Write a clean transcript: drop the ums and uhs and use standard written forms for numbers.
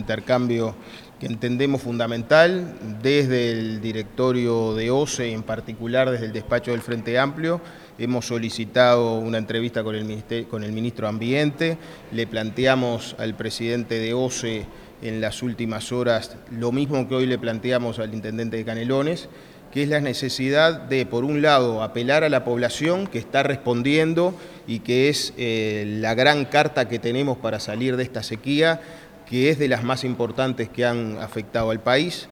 intercambio que entendemos fundamental desde el directorio de OCE, en particular desde el despacho del Frente Amplio. Hemos solicitado una entrevista con el ministro de Ambiente, le planteamos al presidente de OCE en las últimas horas lo mismo que hoy le planteamos al intendente de Canelones, que es la necesidad de, por un lado, apelar a la población que está respondiendo y que es la gran carta que tenemos para salir de esta sequía, que es de las más importantes que han afectado al país.